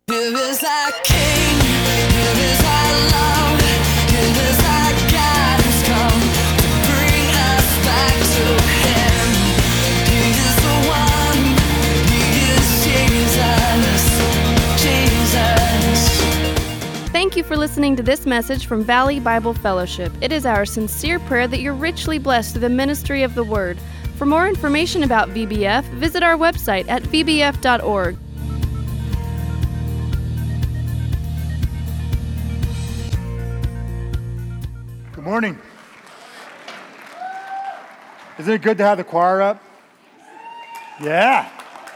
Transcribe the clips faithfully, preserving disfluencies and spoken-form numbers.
Here is our King, here is our love, here is our God who's come to bring us back to Him. He is the one, He is Jesus, Jesus. Thank you for listening to this message from Valley Bible Fellowship. It is our sincere prayer that you're richly blessed through the ministry of the Word. For more information about V B F, visit our website at v b f dot org. Good morning. Isn't it good to have the choir up? Yeah.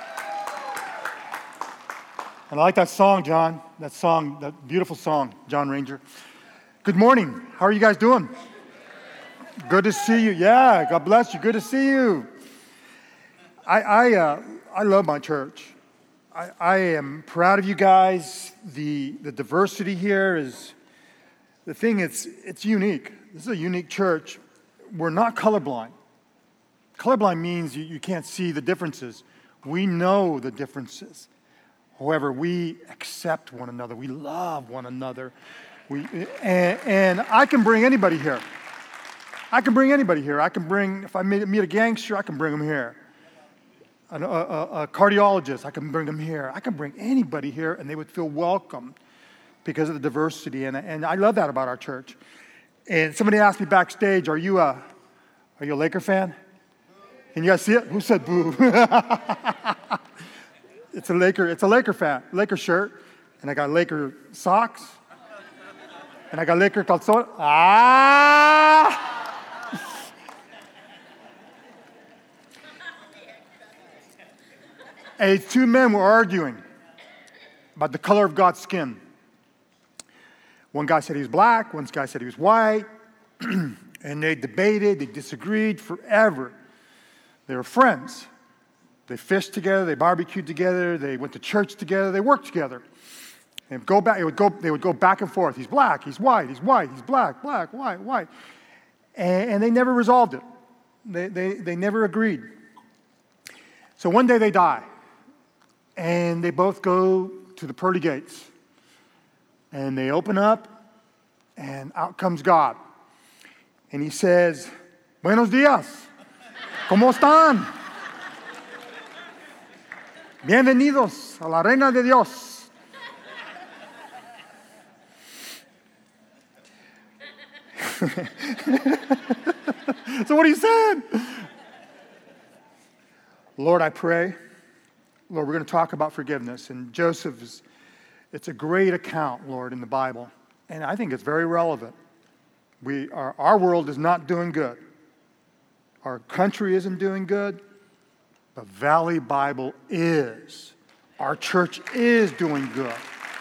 And I like that song, John. That song, that beautiful song, John Ranger. Good morning. How are you guys doing? Good to see you. Yeah, God bless you. Good to see you. I I, uh, I love my church. I, I am proud of you guys. The the diversity here is the thing. It's it's unique. This is a unique church. We're not colorblind. Colorblind means you, you can't see the differences. We know the differences. However, we accept one another. We love one another. We and, and I can bring anybody here. I can bring anybody here. I can bring, if I meet, meet a gangster, I can bring him here. A, a, a cardiologist, I can bring them here. I can bring anybody here, and they would feel welcome because of the diversity. And, and I love that about our church. And somebody asked me backstage, "Are you a, are you a Laker fan?" Can you guys see it? Who said boo? It's a Laker. It's a Laker fan, Laker shirt, and I got Laker socks, and I got Laker calzone. Ah! Hey, two men were arguing about the color of God's skin. One guy said he was black, one guy said he was white, and they debated, they disagreed forever. They were friends. They fished together, they barbecued together, they went to church together, they worked together. They would go back, it would go, they would go back and forth. He's black, he's white, he's white, he's black, black, white, white. And, and they never resolved it. They, they, they never agreed. So one day they die. And they both go to the pearly gates. And they open up, and out comes God. And He says, "Buenos días. ¿Cómo están? Bienvenidos a la Reina de Dios." So what he said? Lord, I pray. Lord, we're going to talk about forgiveness. And Joseph is, it's a great account, Lord, in the Bible. And I think it's very relevant. We are, our world is not doing good. Our country isn't doing good. But Valley Bible is. Our church is doing good.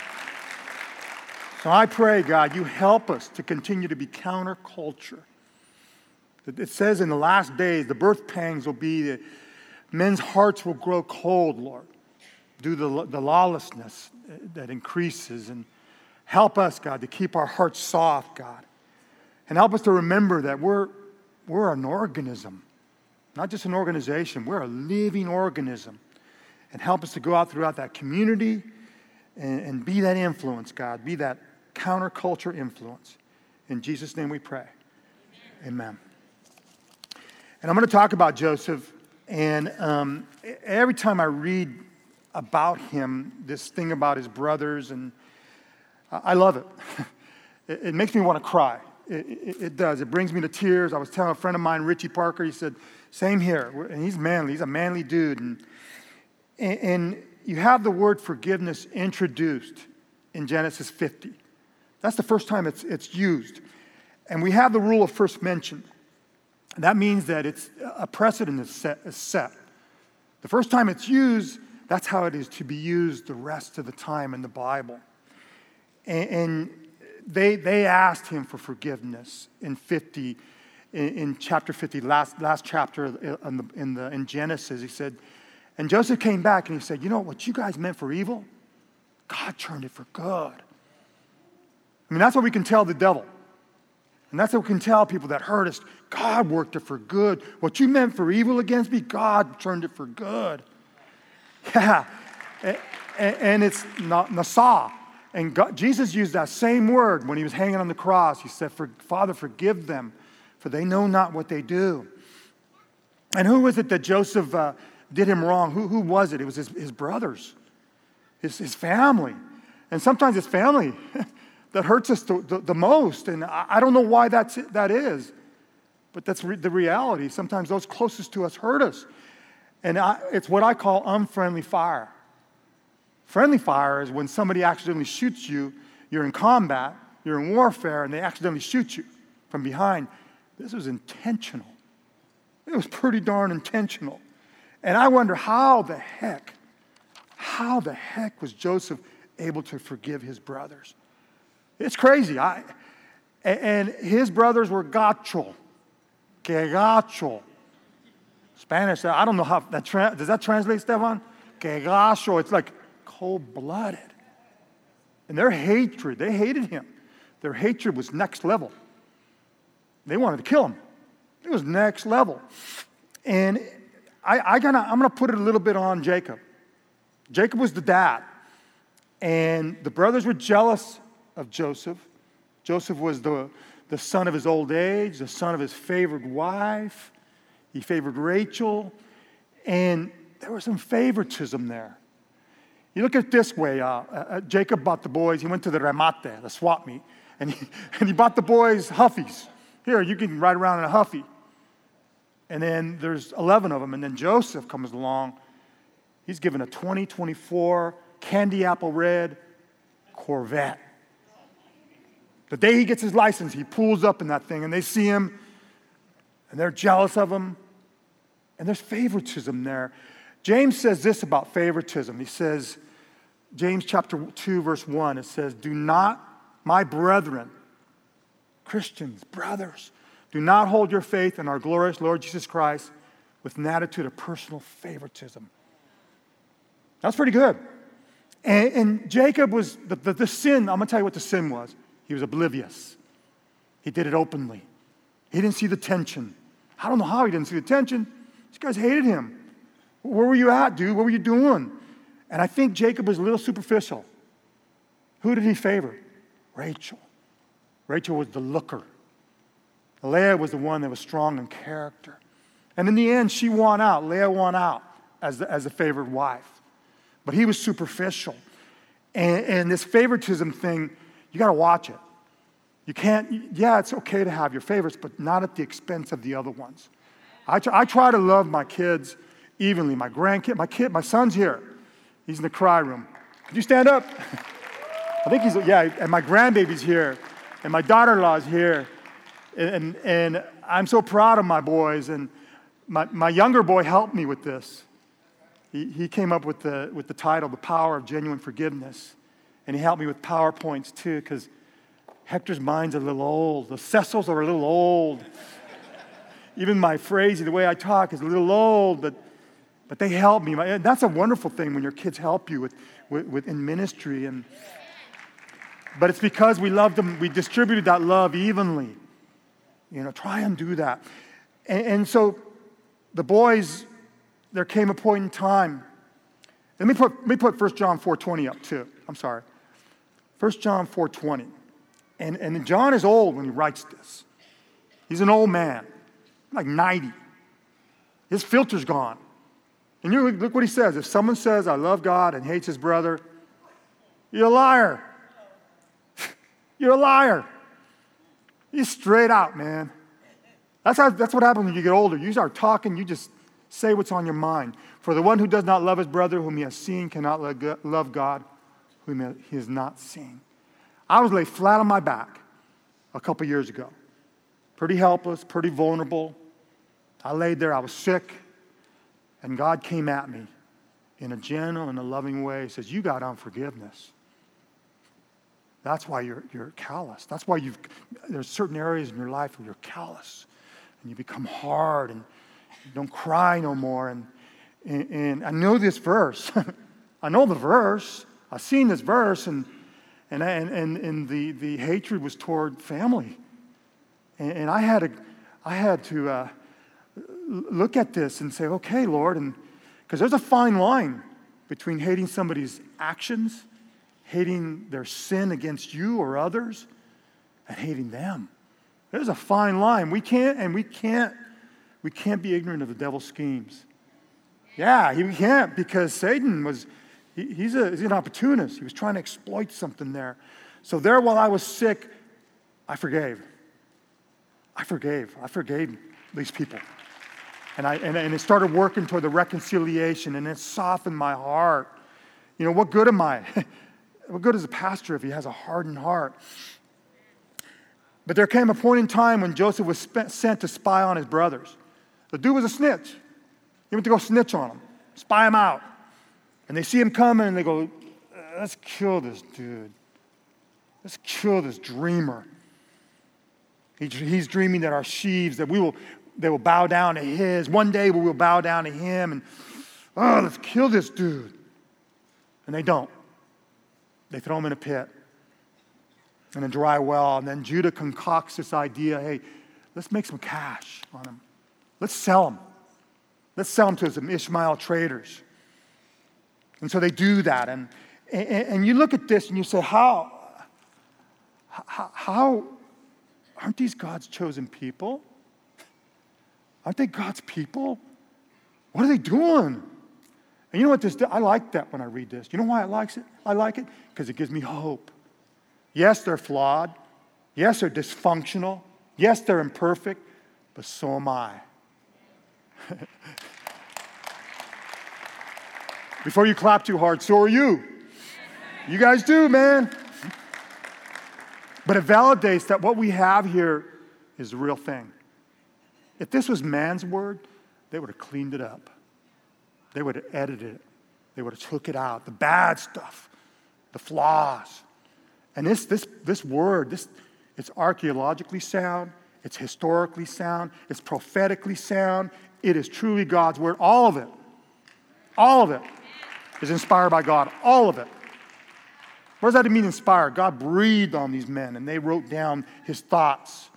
So I pray, God, you help us to continue to be counterculture. It says in the last days, the birth pangs will be that men's hearts will grow cold, Lord, due to the lawlessness that increases. And help us, God, to keep our hearts soft, God. And help us to remember that we're, we're an organism, not just an organization. We're a living organism. And help us to go out throughout that community and, and be that influence, God. Be that counterculture influence. In Jesus' name we pray. Amen. Amen. And I'm going to talk about Joseph. And um, every time I read about him, this thing about his brothers, and I love it. it, it makes me want to cry. It, it, it does. It brings me to tears. I was telling a friend of mine, Richie Parker, he said, same here. And he's manly. He's a manly dude. And, and, and you have the word forgiveness introduced in Genesis fifty. That's the first time it's, it's used. And we have the rule of first mention. That means that it's a precedent is set, is set. The first time it's used, that's how it is to be used the rest of the time in the Bible. And, and they they asked him for forgiveness in fifty, in, in chapter fifty, last last chapter in the, in the in Genesis. He said, and Joseph came back and he said, you know what you guys meant for evil, God turned it for good. I mean, that's what we can tell the devil. And that's what we can tell people that hurt us. God worked it for good. What you meant for evil against me, God turned it for good. Yeah. and, and it's not Nasa. And God, Jesus used that same word when he was hanging on the cross. He said, for, Father, forgive them, for they know not what they do. And who was it that Joseph uh, did him wrong? Who, who was it? It was his, his brothers, his, his family. And sometimes it's family that hurts us the, the, the most. And I, I don't know why that's, that is, but that's re- the reality. Sometimes those closest to us hurt us. And I, it's what I call unfriendly fire. Friendly fire is when somebody accidentally shoots you, you're in combat, you're in warfare, and they accidentally shoot you from behind. This was intentional. It was pretty darn intentional. And I wonder how the heck, how the heck was Joseph able to forgive his brothers? It's crazy. I, and his brothers were gacho, que gacho. Spanish, I don't know how, that tra- does that translate, Stefan? Que gacho, it's like cold-blooded. And their hatred, they hated him. Their hatred was next level. They wanted to kill him. It was next level. And I, I gotta, I'm going to put it a little bit on Jacob. Jacob was the dad. And the brothers were jealous of Joseph. Joseph was the, the son of his old age, the son of his favored wife. He favored Rachel. And there was some favoritism there. You look at it this way. Uh, uh, Jacob bought the boys. He went to the remate, the swap meet. And he, and he bought the boys Huffies. Here, you can ride around in a Huffy. And then there's eleven of them. And then Joseph comes along. He's given a twenty twenty-four candy apple red Corvette. The day he gets his license, he pulls up in that thing. And they see him. And they're jealous of him. And there's favoritism there. James says this about favoritism. He says, James chapter two, verse one, it says, do not, my brethren, Christians, brothers, do not hold your faith in our glorious Lord Jesus Christ with an attitude of personal favoritism. That's pretty good. And, and Jacob was, the, the, the sin, I'm going to tell you what the sin was. He was oblivious. He did it openly. He didn't see the tension. I don't know how he didn't see the tension. These guys hated him. Where were you at, dude? What were you doing? And I think Jacob was a little superficial. Who did he favor? Rachel. Rachel was the looker. Leah was the one that was strong in character. And in the end, she won out. Leah won out as the, as the favored wife. But he was superficial. And, and this favoritism thing, you got to watch it. You can't, yeah, it's okay to have your favorites, but not at the expense of the other ones. I try, I try to love my kids evenly. My grandkid, my kid, my son's here. He's in the cry room. Could you stand up? I think he's, yeah, and my grandbaby's here. And my daughter-in-law's here. And, and I'm so proud of my boys. And my, my younger boy helped me with this. He, he came up with the, with the title, The Power of Genuine Forgiveness. And he helped me with PowerPoints too, because Hector's mind's a little old. The Cecils are a little old. Even my phrasing, the way I talk is a little old, but but they help me. That's a wonderful thing when your kids help you with, with, with in ministry. And but it's because we loved them, we distributed that love evenly. You know, try and do that. And, and so the boys, there came a point in time. Let me put let me put First John four twenty up too. I'm sorry. First John four twenty. And, and John is old when he writes this. He's an old man, like ninety. His filter's gone. And you look what he says. If someone says, I love God and hates his brother, you're a liar. You're a liar. He's straight out, man. That's, how, that's what happens when you get older. You start talking, you just say what's on your mind. For the one who does not love his brother whom he has seen cannot love God whom he has not seen. I was laid flat on my back a couple years ago. Pretty helpless, pretty vulnerable. I laid there, I was sick. And God came at me in a gentle and a loving way. He says, you got unforgiveness. That's why you're, you're callous. That's why you've, there's certain areas in your life where you're callous. And you become hard and you don't cry no more. And, and, and I know this verse. I know the verse. I've seen this verse. And, and, and, and, and the, the hatred was toward family. And, and I had to, I had to uh, look at this and say, okay, Lord, and because there's a fine line. between hating somebody's actions, hating their sin against you or others, and hating them. There's a fine line. We can't, and we can't, we can't be ignorant of the devil's schemes. Yeah, he can't, because Satan was, he, he's, a, he's an opportunist. He was trying to exploit something there. So there, while I was sick, I forgave. I forgave. I forgave these people. And, I, and, and it started working toward the reconciliation, and it softened my heart. You know, what good am I? What good is a pastor if he has a hardened heart? But there came a point in time when Joseph was spent, sent to spy on his brothers. The dude was a snitch. He went to go snitch on them, spy him out. And they see him coming, and they go, let's kill this dude. Let's kill this dreamer. He, he's dreaming that our sheaves, that we will, they will bow down to his. One day we will bow down to him. And, oh, let's kill this dude. And they don't. They throw him in a pit, in a dry well. And then Judah concocts this idea, hey, let's make some cash on him. Let's sell him. Let's sell him to some Ishmael traders. And so they do that. And, and, and you look at this and you say, how, how, how, aren't these God's chosen people? Aren't they God's people? What are they doing? And you know what this, I like that when I read this. You know why I like it? I like it because it gives me hope. Yes, they're flawed. Yes, they're dysfunctional. Yes, they're imperfect, but so am I. Before you clap too hard, so are you. You guys do, man. But it validates that what we have here is the real thing. If this was man's word, they would have cleaned it up. They would have edited it. They would have took it out. The bad stuff, the flaws. And this, this, this word, this, it's archaeologically sound. It's historically sound. It's prophetically sound. It is truly God's word. All of it. All of it is inspired by God. All of it. What does that mean, inspired? God breathed on these men, and they wrote down his thoughts.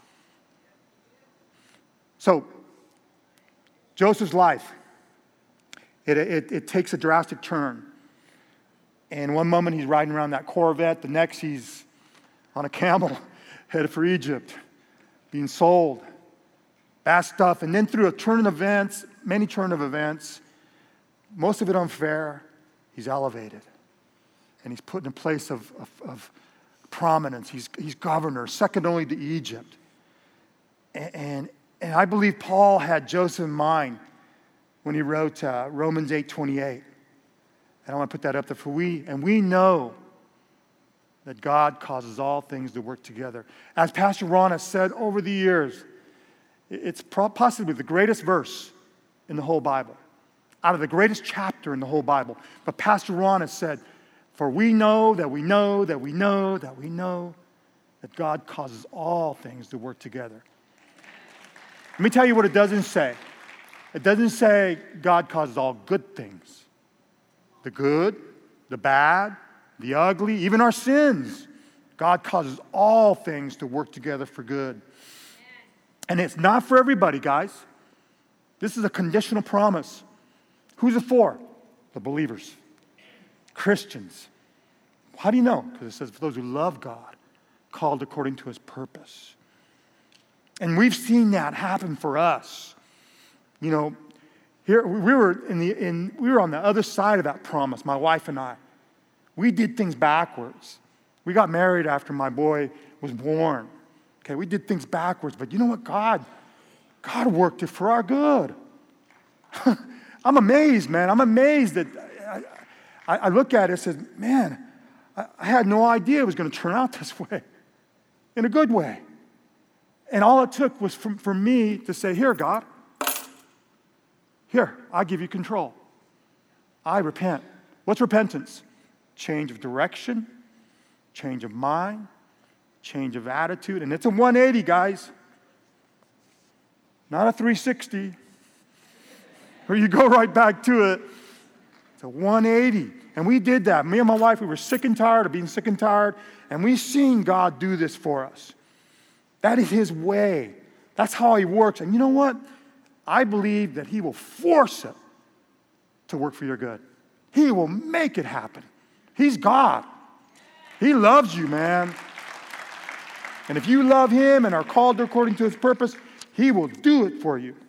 So, Joseph's life, it, it, it takes a drastic turn. And one moment he's riding around that Corvette. The next he's on a camel headed for Egypt, being sold. Bad stuff. And then through a turn of events, many turn of events, most of it unfair, he's elevated. And he's put in a place of, of, of prominence. He's, he's governor, second only to Egypt. And, and, and I believe Paul had Joseph in mind when he wrote uh, Romans eight twenty-eight. And I want to put that up there for we. And we know that God causes all things to work together. As Pastor Ron has said over the years, it's possibly the greatest verse in the whole Bible, out of the greatest chapter in the whole Bible. But Pastor Ron has said, for we know that we know that we know that we know that God causes all things to work together. Let me tell you what it doesn't say. It doesn't say God causes all good things. The good, the bad, the ugly, even our sins. God causes all things to work together for good. And it's not for everybody, guys. This is a conditional promise. Who's it for? The believers. Christians. How do you know? Because it says, for those who love God, called according to his purpose. And we've seen that happen for us. You know, here we were in the in we were on the other side of that promise, my wife and I. We did things backwards. We got married after my boy was born. Okay, we did things backwards, but you know what? God, God worked it for our good. I'm amazed, man. I'm amazed that I, I, I look at it and says, man, I, I had no idea it was going to turn out this way, in a good way. And all it took was for, for me to say, here, God, here, I give you control. I repent. What's repentance? Change of direction, change of mind, change of attitude. And it's a one eighty, guys. Not a three sixty, where you go right back to it. It's a one eighty. And we did that. Me and my wife, we were sick and tired of being sick and tired. And we've seen God do this for us. That is his way. That's how he works. And you know what? I believe that he will force it to work for your good. He will make it happen. He's God. He loves you, man. And if you love him and are called according to his purpose, he will do it for you.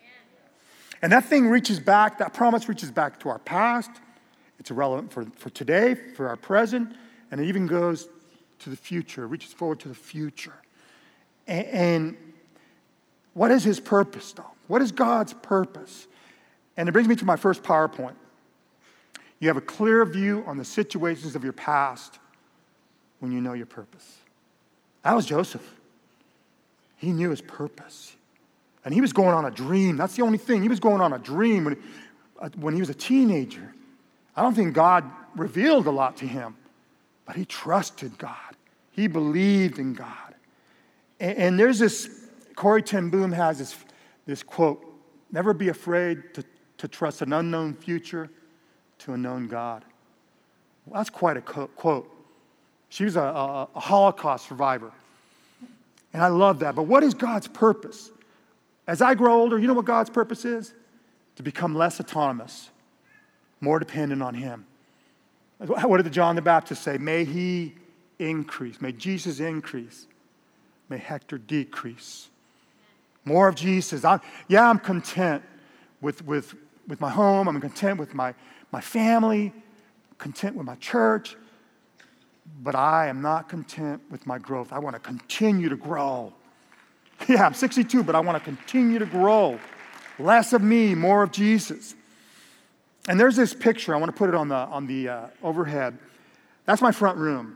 And that thing reaches back, that promise reaches back to our past. It's relevant for, for today, for our present, and it even goes to the future, reaches forward to the future. And, and what is his purpose, though? What is God's purpose? And it brings me to my first PowerPoint. You have a clear view on the situations of your past when you know your purpose. That was Joseph. He knew his purpose. And he was going on a dream. That's the only thing. He was going on a dream when, when he was a teenager. I don't think God revealed a lot to him, but he trusted God. He believed in God. And, and there's this, Corrie ten Boom has this, this quote, never be afraid to, to trust an unknown future to a known God. Well, that's quite a quote. She was a, a, a Holocaust survivor. And I love that. But what is God's purpose? As I grow older, you know what God's purpose is? To become less autonomous, more dependent on him. What did John the Baptist say? May he increase. May Jesus increase. May Hector decrease. More of Jesus. I'm, yeah, I'm content with, with, with my home. I'm content with my, my family. Content with my church. But I am not content with my growth. I want to continue to grow. Yeah, I'm sixty-two, but I want to continue to grow. Less of me, more of Jesus. And there's this picture. I want to put it on the on the uh, overhead. That's my front room.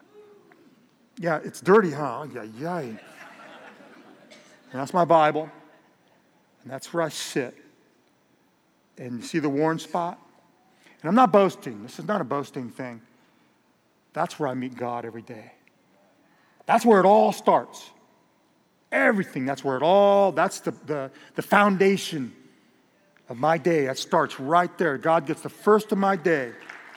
Yeah, it's dirty, huh? Yeah, yeah. And that's my Bible. And that's where I sit. And you see the worn spot? And I'm not boasting. This is not a boasting thing. That's where I meet God every day. That's where it all starts. Everything, that's where it all, that's the, the, the foundation of my day. That starts right there. God gets the first of my day.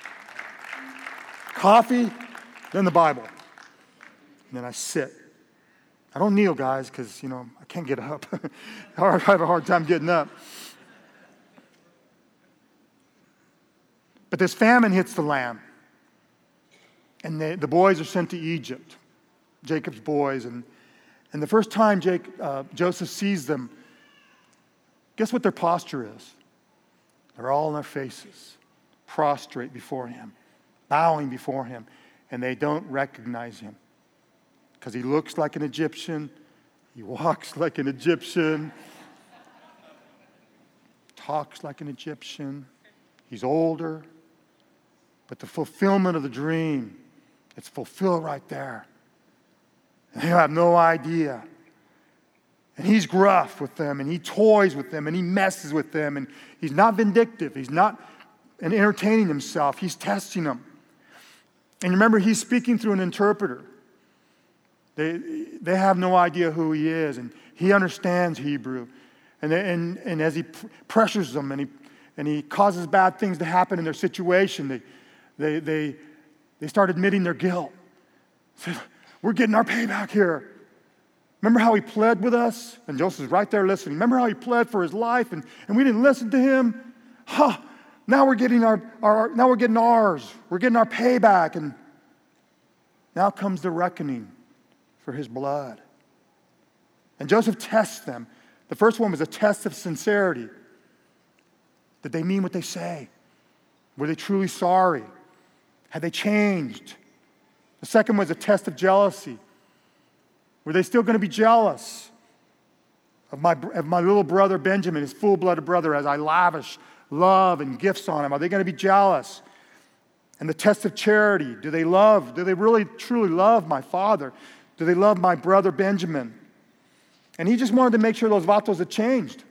Coffee, then the Bible. And then I sit. I don't kneel, guys, because, you know, I can't get up. I have a hard time getting up. But this famine hits the land. And the, the boys are sent to Egypt, Jacob's boys. And, and the first time Jake, uh, Joseph sees them, guess what their posture is? They're all on their faces, prostrate before him, bowing before him. And they don't recognize him because he looks like an Egyptian. He walks like an Egyptian, talks like an Egyptian. He's older. But the fulfillment of the dream, it's fulfilled right there. And they have no idea. And he's gruff with them, and he toys with them, and he messes with them, and he's not vindictive. He's not entertaining himself. He's testing them. And remember, he's speaking through an interpreter. They, they have no idea who he is, and he understands Hebrew. And, they, and, and as he pressures them, and he, and he causes bad things to happen in their situation, they, they, they, they start admitting their guilt. Said, we're getting our payback here. Remember how he pled with us? And Joseph's right there listening. Remember how he pled for his life and, and we didn't listen to him? Huh, now we're getting our, our now we're getting ours. We're getting our payback. And now comes the reckoning for his blood. And Joseph tests them. The first one was a test of sincerity. Did they mean what they say? Were they truly sorry? Had they changed? The second was a test of jealousy. Were they still going to be jealous of my, of my little brother Benjamin, his full-blooded brother, as I lavish love and gifts on him? Are they going to be jealous? And the test of charity. Do they love, do they really, truly love my father? Do they love my brother Benjamin? And he just wanted to make sure those vatos had changed.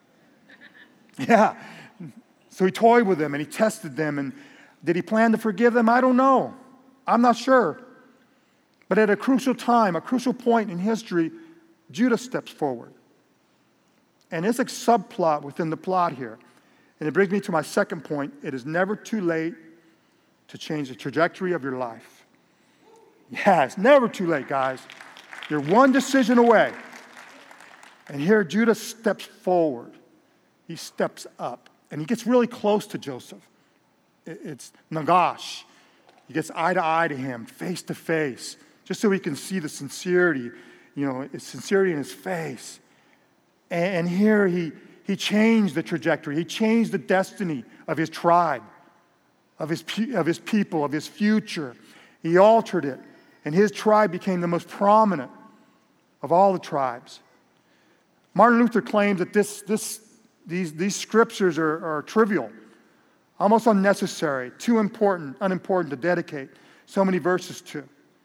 Yeah. So he toyed with them and he tested them. And did he plan to forgive them? I don't know. I'm not sure. But at a crucial time, a crucial point in history, Judah steps forward. And it's a subplot within the plot here. And it brings me to my second point. It is never too late to change the trajectory of your life. Yeah, it's never too late, guys. You're one decision away. And here Judah steps forward. He steps up. And he gets really close to Joseph. It's Nagash. He gets eye to eye to him, face to face, just so he can see the sincerity, you know, his sincerity in his face. And here he, he changed the trajectory. He changed the destiny of his tribe, of his, of his people, of his future. He altered it. And his tribe became the most prominent of all the tribes. Martin Luther claims that this, this, these, these scriptures are, are trivial, almost unnecessary, too important, unimportant to dedicate so many verses to.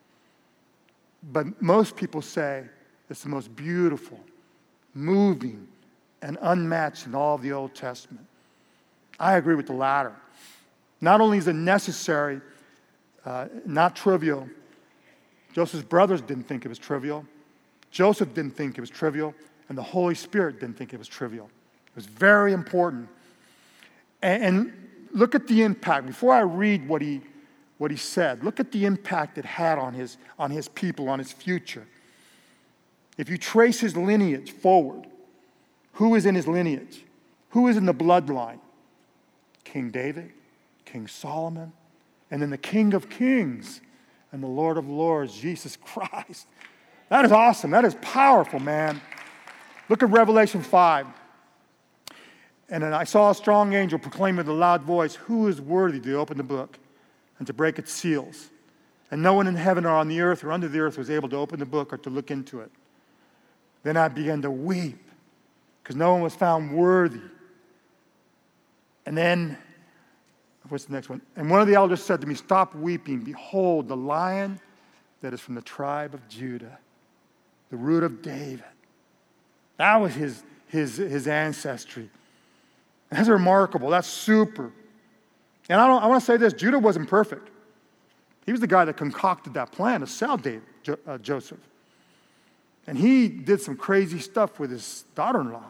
But most people say it's the most beautiful, moving, and unmatched in all of the Old Testament. I agree with the latter. Not only is it necessary, uh, not trivial, Joseph's brothers didn't think it was trivial. Joseph didn't think it was trivial, and the Holy Spirit didn't think it was trivial. It was very important. And, and look at the impact. Before I read what he, what he said, look at the impact it had on his, on his people, on his future. If you trace his lineage forward, who is in his lineage? Who is in the bloodline? King David, King Solomon, and then the King of Kings and the Lord of Lords, Jesus Christ. That is awesome. That is powerful, man. Look at Revelation five. And then I saw a strong angel proclaim with a loud voice, "Who is worthy to open the book and to break its seals?" And no one in heaven or on the earth or under the earth was able to open the book or to look into it. Then I began to weep because no one was found worthy. And then, what's the next one? And one of the elders said to me, "Stop weeping. Behold, the Lion that is from the tribe of Judah, the root of David." That was his, his, his ancestry. That's remarkable. That's super. And I, don't, I want to say this. Judah wasn't perfect. He was the guy that concocted that plan to sell David, jo, uh, Joseph. And he did some crazy stuff with his daughter-in-law.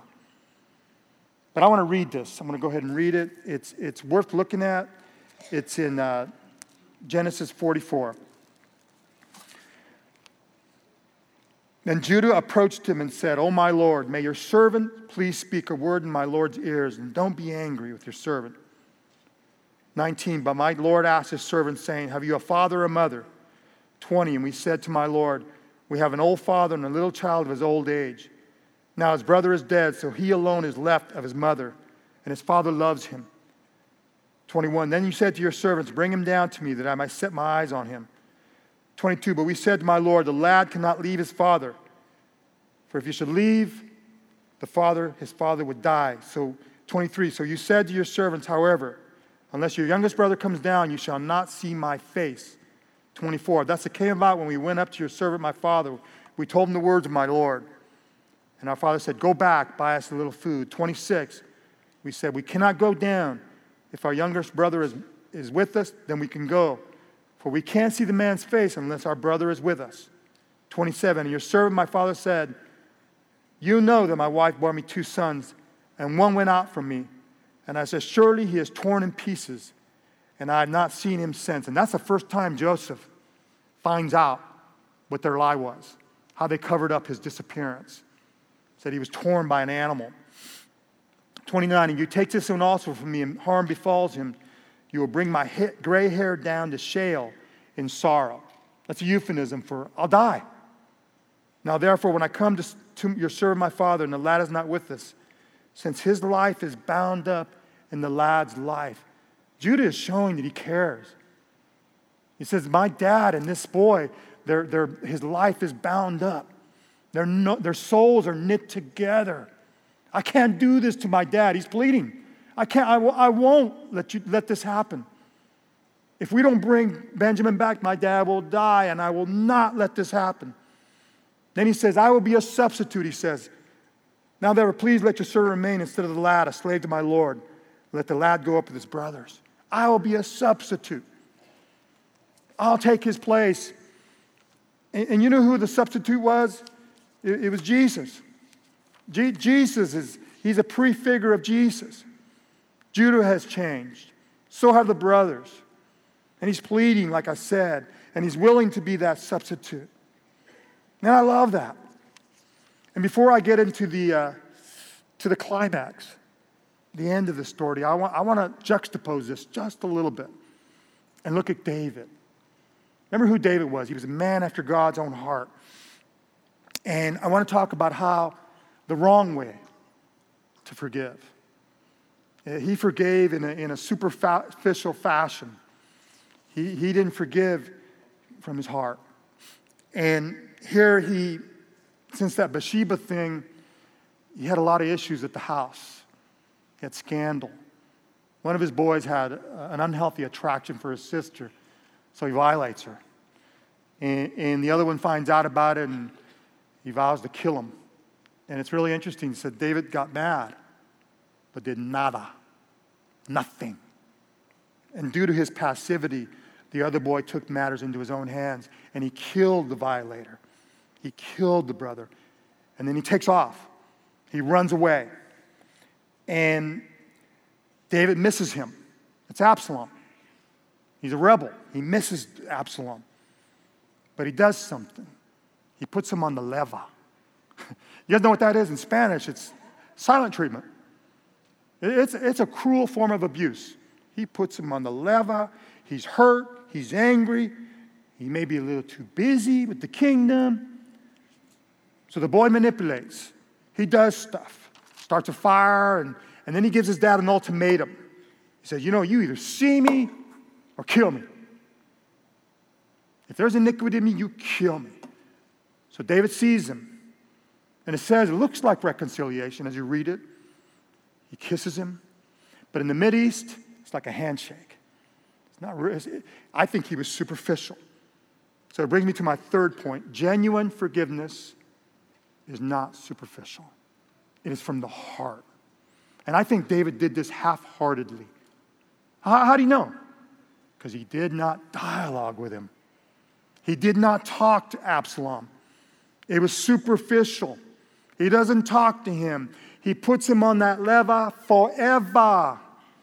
But I want to read this. I'm going to go ahead and read it. It's, it's worth looking at. It's in uh, Genesis forty-four. Then Judah approached him and said, "O my Lord, may your servant please speak a word in my Lord's ears, and don't be angry with your servant." nineteen, but my Lord asked his servant, saying, "Have you a father or mother?" twenty, and we said to my Lord, "We have an old father and a little child of his old age. Now his brother is dead, so he alone is left of his mother, and his father loves him." twenty-one, then you said to your servants, "Bring him down to me, that I might set my eyes on him." twenty-two, but we said to my Lord, "The lad cannot leave his father, for if he should leave the father, his father would die." So twenty-three, so you said to your servants, "However, unless your youngest brother comes down, you shall not see my face." twenty-four, thus it came about when we went up to your servant my father, we told him the words of my Lord. And our father said, "Go back, buy us a little food." twenty-six, we said, "We cannot go down. If our youngest brother is, is with us, then we can go. For we can't see the man's face unless our brother is with us." twenty-seven, and your servant my father said, "You know that my wife bore me two sons, and one went out from me. And I said, surely he is torn in pieces, and I have not seen him since." And that's the first time Joseph finds out what their lie was, how they covered up his disappearance. Said he was torn by an animal. twenty-nine, and you take this one also from me, and harm befalls him. You will bring my gray hair down to Sheol in sorrow. That's a euphemism for I'll die. Now therefore, when I come to, to your servant my father, and the lad is not with us, since his life is bound up in the lad's life. Judah is showing that he cares. He says, my dad and this boy, their, their, his life is bound up. Their, no, their souls are knit together. I can't do this to my dad. He's pleading. I can't. I, I won't let you let this happen. If we don't bring Benjamin back, my dad will die, and I will not let this happen. Then he says, I will be a substitute, he says. Now therefore, please let your servant remain instead of the lad, a slave to my Lord. Let the lad go up with his brothers. I will be a substitute. I'll take his place. And, and you know who the substitute was? It, it was Jesus. Je- Jesus is, he's a prefigure of Jesus. Judah has changed. So have the brothers. And he's pleading, like I said, and he's willing to be that substitute. And I love that. And before I get into the uh, to the climax, the end of the story, I want, I want to juxtapose this just a little bit and look at David. Remember who David was. He was a man after God's own heart. And I want to talk about how the wrong way to forgive. He forgave in a, in a superficial fashion. He, he didn't forgive from his heart. And here he, since that Bathsheba thing, he had a lot of issues at the house. He had scandal. One of his boys had an unhealthy attraction for his sister, so he violates her. And, and the other one finds out about it, and he vows to kill him. And it's really interesting. He said David got mad, but did nada, nothing. And due to his passivity, the other boy took matters into his own hands, and he killed the violator. He killed the brother. And then he takes off. He runs away. And David misses him. It's Absalom. He's a rebel. He misses Absalom. But he does something. He puts him on the leva. You guys know what that is in Spanish? It's silent treatment. It's, it's a cruel form of abuse. He puts him on the leva. He's hurt. He's angry. He may be a little too busy with the kingdom. So the boy manipulates. He does stuff. Starts a fire, and, and then he gives his dad an ultimatum. He says, you know, you either see me or kill me. If there's iniquity in me, you kill me. So David sees him. And it says, it looks like reconciliation as you read it. He kisses him. But in the Mideast, it's like a handshake. It's not. I think he was superficial. So it brings me to my third point. Genuine forgiveness is not superficial. It is from the heart. And I think David did this half-heartedly. How, how do you know? Because he did not dialogue with him. He did not talk to Absalom. It was superficial. He doesn't talk to him. He puts him on that leva forever.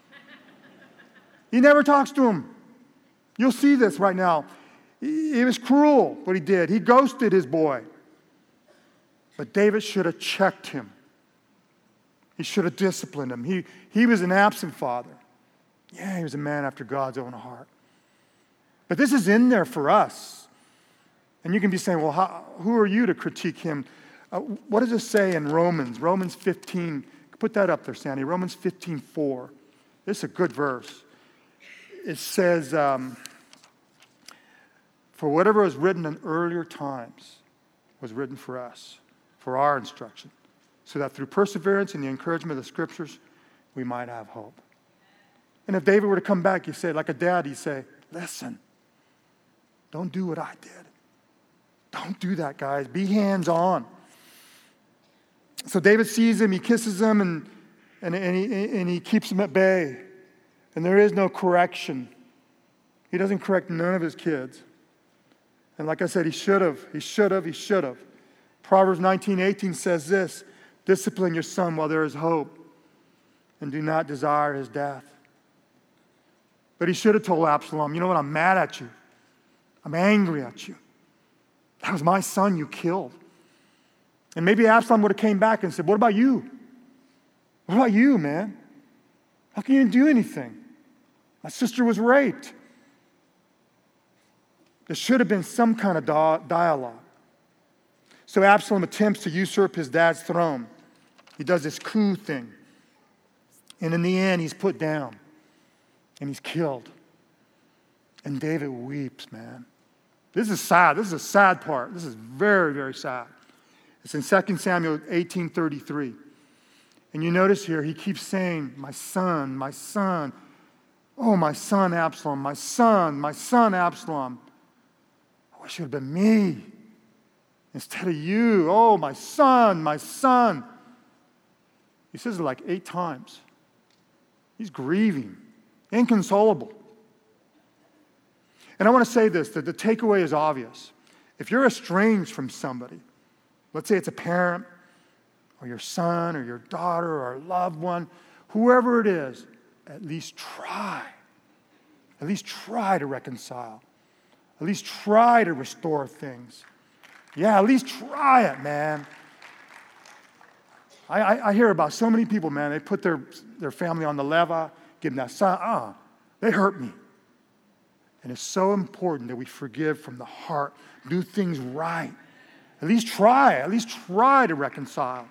He never talks to him. You'll see this right now. It was cruel what he did. He ghosted his boy. But David should have checked him. He should have disciplined him. He, he was an absent father. Yeah, he was a man after God's own heart. But this is in there for us. And you can be saying, well, how, who are you to critique him? Uh, what does it say in Romans? Romans fifteen. Put that up there, Sandy. Romans fifteen four. This is a good verse. It says, um, for whatever was written in earlier times was written for us, for our instruction, so that through perseverance and the encouragement of the Scriptures, we might have hope. And if David were to come back, he'd say, like a dad, he'd say, listen, don't do what I did. Don't do that, guys. Be hands-on. So David sees him, he kisses him, and, and, and, he, and he keeps him at bay. And there is no correction. He doesn't correct none of his kids. And like I said, he should have. He should have. He should have. Proverbs nineteen eighteen says this, discipline your son while there is hope, and do not desire his death. But he should have told Absalom, you know what, I'm mad at you. I'm angry at you. That was my son you killed. And maybe Absalom would have came back and said, what about you? What about you, man? How can you didn't do anything? My sister was raped. There should have been some kind of dialogue. So Absalom attempts to usurp his dad's throne. He does this coup thing. And in the end, he's put down. And he's killed. And David weeps, man. This is sad. This is a sad part. This is very, very sad. It's in Second Samuel eighteen thirty-three. And you notice here, he keeps saying, my son, my son. Oh, my son Absalom, my son, my son Absalom. I wish it would have been me instead of you. Oh, my son, my son. He says it like eight times. He's grieving, inconsolable. And I want to say this, that the takeaway is obvious. If you're estranged from somebody, let's say it's a parent, or your son, or your daughter, or a loved one, whoever it is, at least try. At least try to reconcile. At least try to restore things. Yeah, at least try it, man. I, I, I hear about so many people, man, they put their, their family on the leva, give them that sign, ah, they hurt me. And it's so important that we forgive from the heart, do things right. At least try, at least try to reconcile.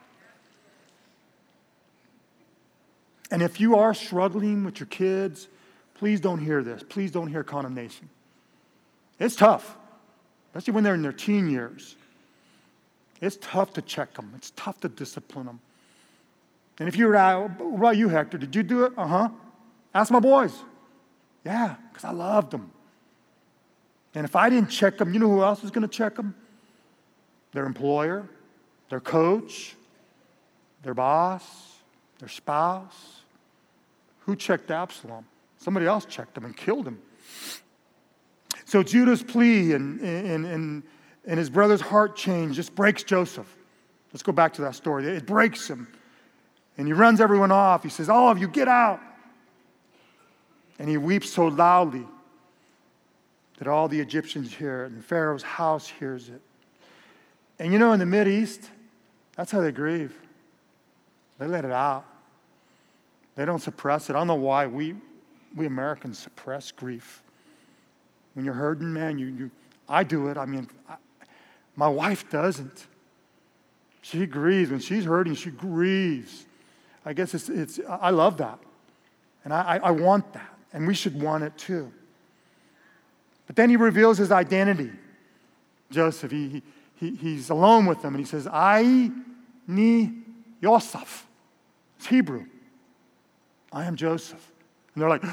And if you are struggling with your kids, please don't hear this. Please don't hear condemnation. It's tough, especially when they're in their teen years. It's tough to check them. It's tough to discipline them. And if you're out, what about you, Hector? Did you do it? Uh-huh. Ask my boys. Yeah, because I loved them. And if I didn't check them, you know who else was going to check them? Their employer, their coach, their boss, their spouse. Who checked Absalom? Somebody else checked him and killed him. So Judah's plea and, and, and, and his brother's heart change just breaks Joseph. Let's go back to that story. It breaks him. And he runs everyone off. He says, all of you, get out. And he weeps so loudly that all the Egyptians hear it and Pharaoh's house hears it. And you know, in the Mideast, that's how they grieve. They let it out. They don't suppress it. I don't know why we, we Americans suppress grief. When you're hurting, man, you, you I do it. I mean, I, my wife doesn't. She grieves. When she's hurting, she grieves. I guess it's, it's I love that. And I, I want that. And we should want it too. But then he reveals his identity. Joseph, he, he, he's alone with them, and he says, I ni Yosef. It's Hebrew. I am Joseph. And they're like,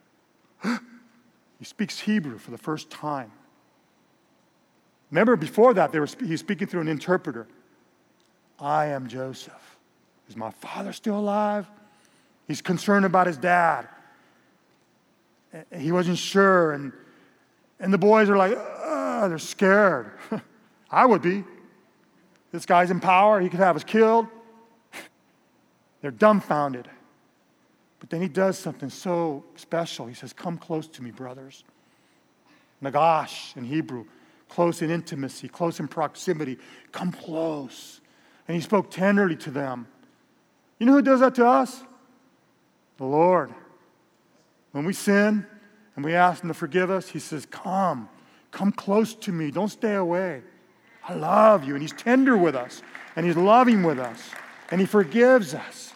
he speaks Hebrew for the first time. Remember, before that, they were, he was speaking through an interpreter. I am Joseph. Is my father still alive? He's concerned about his dad. He wasn't sure, and, and the boys are like, uh, they're scared. I would be. This guy's in power. He could have us killed. They're dumbfounded. But then he does something so special. He says, come close to me, brothers. Nagash in Hebrew, close in intimacy, close in proximity. Come close. And he spoke tenderly to them. You know who does that to us? The Lord. When we sin and we ask him to forgive us, he says, come, come close to me. Don't stay away. I love you. And he's tender with us. And he's loving with us. And he forgives us.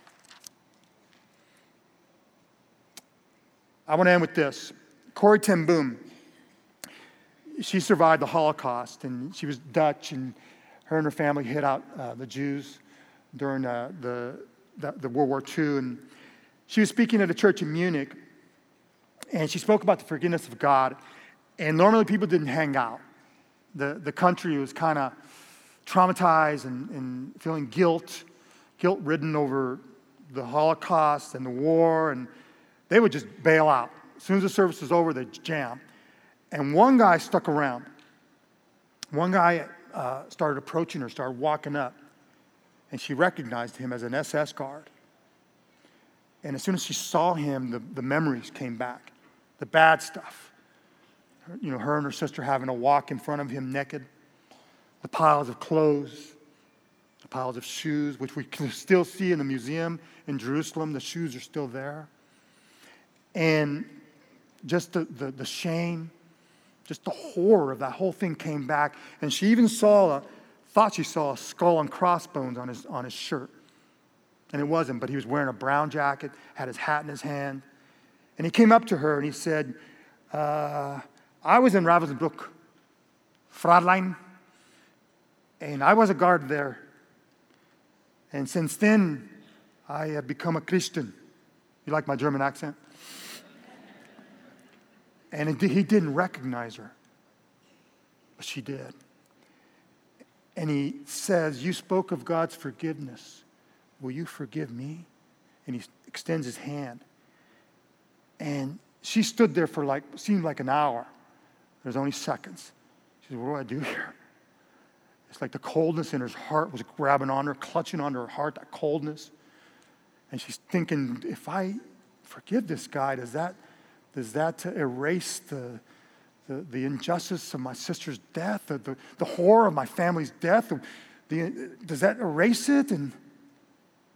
I want to end with this. Corrie ten Boom, she survived the Holocaust, and she was Dutch, and her and her family hid out uh, the Jews during uh, the, the, the World War Two. And she was speaking at a church in Munich, and she spoke about the forgiveness of God. And normally people didn't hang out. The, the country was kind of traumatized and, and feeling guilt, guilt-ridden over the Holocaust and the war, and they would just bail out. As soon as the service was over, they'd jam. And one guy stuck around. One guy uh, started approaching her, started walking up, and she recognized him as an S S guard. And as soon as she saw him, the, the memories came back, the bad stuff. Her, you know, her and her sister having to walk in front of him naked, the piles of clothes, the piles of shoes, which we can still see in the museum in Jerusalem. The shoes are still there. And just the, the, the shame, just the horror of that whole thing came back. And she even saw, a, thought she saw a skull and crossbones on his, on his shirt. And it wasn't, but he was wearing a brown jacket, had his hat in his hand. And he came up to her and he said, uh, I was in Ravensbrück, Fräulein, and I was a guard there. And since then, I have become a Christian. You like my German accent? And he didn't recognize her, but she did. And he says, you spoke of God's forgiveness. Will you forgive me? And he extends his hand. And she stood there for like, seemed like an hour. There's only seconds. She said, what do I do here? It's like the coldness in her heart was grabbing on her, clutching onto her heart, that coldness. And she's thinking, if I forgive this guy, does that Does that erase the, the, the injustice of my sister's death, the, the, the horror of my family's death? The, the, does that erase it? And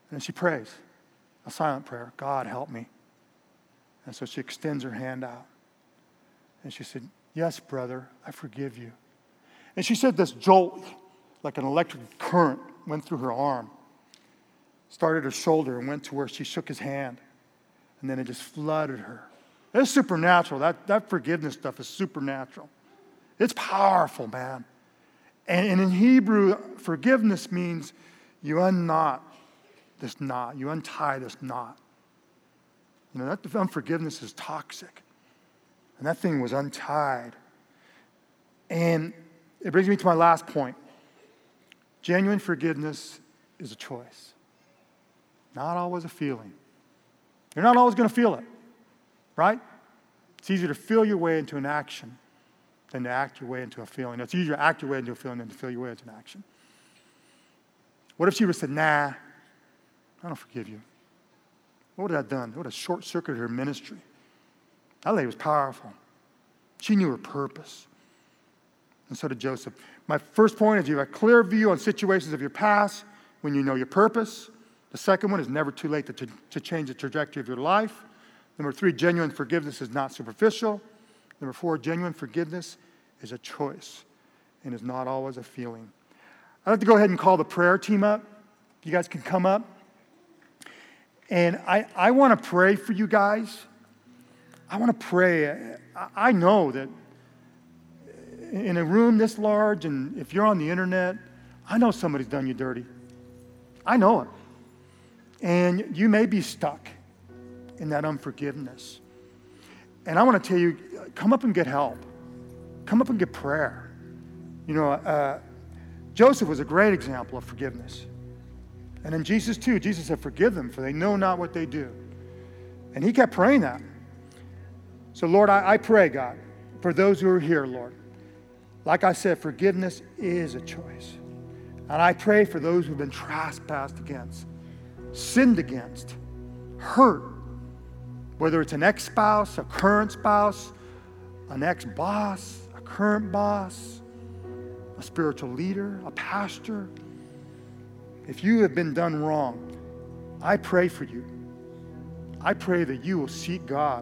then she prays a silent prayer, God, help me. And so she extends her hand out. And she said, yes, brother, I forgive you. And she said this jolt, like an electric current, went through her arm, started her shoulder, and went to where she shook his hand. And then it just flooded her. It's supernatural. That, that forgiveness stuff is supernatural. It's powerful, man. And, and in Hebrew, forgiveness means you unknot this knot. You untie this knot. You know, that unforgiveness is toxic. And that thing was untied. And it brings me to my last point. Genuine forgiveness is a choice, not always a feeling. You're not always going to feel it, right? It's easier to feel your way into an action than to act your way into a feeling. It's easier to act your way into a feeling than to feel your way into an action. What if she would have said, nah, I don't forgive you? What would that have done? It would have short-circuited her ministry. That lady was powerful. She knew her purpose. And so did Joseph. My first point is you have a clear view on situations of your past when you know your purpose. The second one is never too late to, to change the trajectory of your life. Number three, genuine forgiveness is not superficial. Number four, genuine forgiveness is a choice and is not always a feeling. I'd like to go ahead and call the prayer team up. You guys can come up. And I, I want to pray for you guys. I want to pray. I, I know that in a room this large, and if you're on the internet, I know somebody's done you dirty. I know it. And you may be stuck in that unforgiveness. And I want to tell you, come up and get help. Come up and get prayer. You know, uh, Joseph was a great example of forgiveness. And then Jesus too. Jesus said, forgive them, for they know not what they do. And he kept praying that. So Lord, I, I pray, God, for those who are here, Lord. Like I said, forgiveness is a choice. And I pray for those who've been trespassed against, sinned against, hurt, whether it's an ex-spouse, a current spouse, an ex-boss, a current boss, a spiritual leader, a pastor. If you have been done wrong, I pray for you. I pray that you will seek God,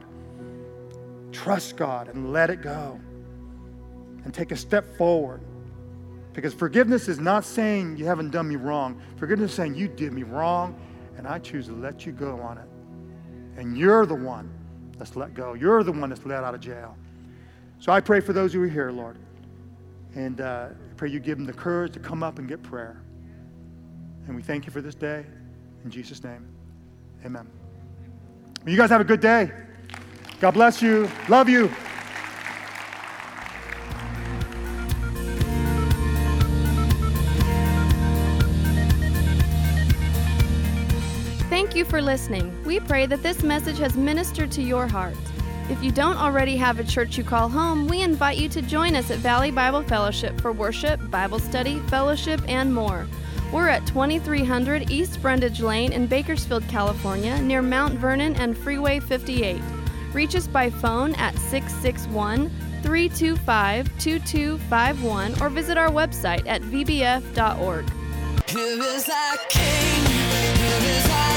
trust God, and let it go, and take a step forward. Because forgiveness is not saying you haven't done me wrong. Forgiveness is saying you did me wrong, and I choose to let you go on it. And you're the one that's let go. You're the one that's let out of jail. So I pray for those who are here, Lord. And uh, I pray you give them the courage to come up and get prayer. And we thank you for this day. In Jesus' name, amen. Well, you guys have a good day. God bless you. Love you. Thank you for listening. We pray that this message has ministered to your heart. If you don't already have a church you call home, we invite you to join us at Valley Bible Fellowship for worship, Bible study, fellowship, and more. We're at twenty-three hundred East Brundage Lane in Bakersfield, California, near Mount Vernon and Freeway fifty-eight. Reach us by phone at six six one, three two five, two two five one or visit our website at v b f dot org. Here is our King, here is our